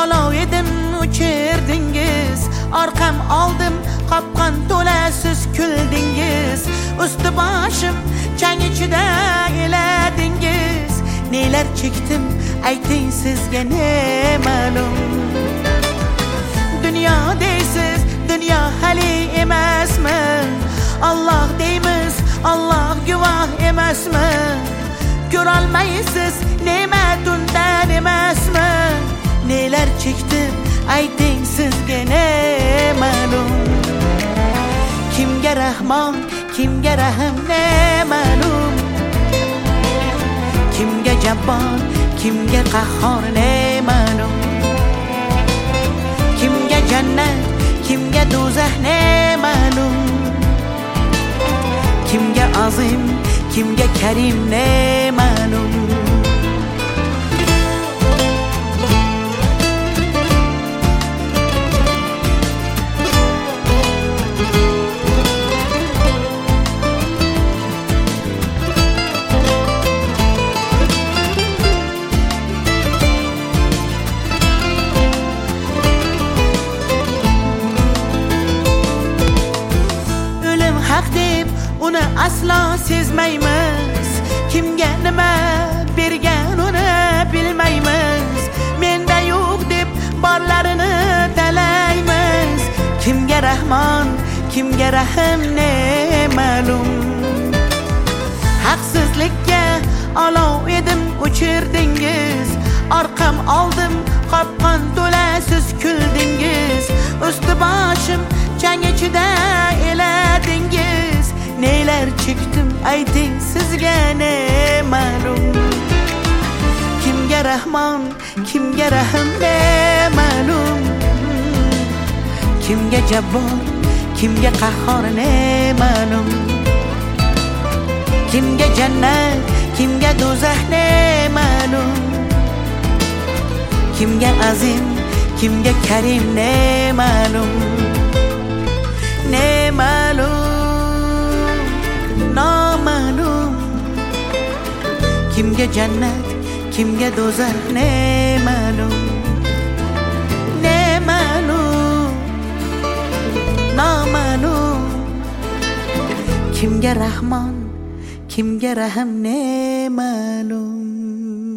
olov edim o'chirdingiz, orqam oldim qopqon to'la siz kuldingiz, usti boshim chang ichida eladingiz. Nelar chekdim ayting sizga ne ma'lum. Dunyo deysiz, dunyo hali emasmi? Alloh deymiz, Alloh guvoh emasmi? Ko'rolmaysiz ne'mat undan emasmi? Nelar chekdim ayting sizga ne ma'lum. Kimga rahmon, kimga rahm ne ma'lum. Kimga jabbor, kimga qahhor ne ma'lum. Kimga jannat, kimga do'zax ne ma'lum. Kimga azim, kimga karim ne ma'lum. Haq deb uni aslo sezmaymiz, kimga nima bergan uni bilmaymiz. Menda yo'q deb borlarini talaymiz. Kimga rahmon, kimga rahm ne ma'lum. Haqsizlikka olov edim o'chirdingiz, orqam oldim qopqon to'la siz kuldingiz, usti boshim chang ichida eladingiz. Nelar chekdim ayting sizga ne ma'lum. Kimga rahmon, kimga rahm ne ma'lum. Kimga jabbor, kimga qahhor ne ma'lum. Kimga jannat, kimga do'zax ne ma'lum. Kimga azim, kimga karim ne ma'lum. Ne ma'lum, noma'lum. Kimga jannat, kimga do'zax ne ma'lum. Ne ma'lum, noma'lum. Kimga rahmon, kimga rahm ne ma'lum.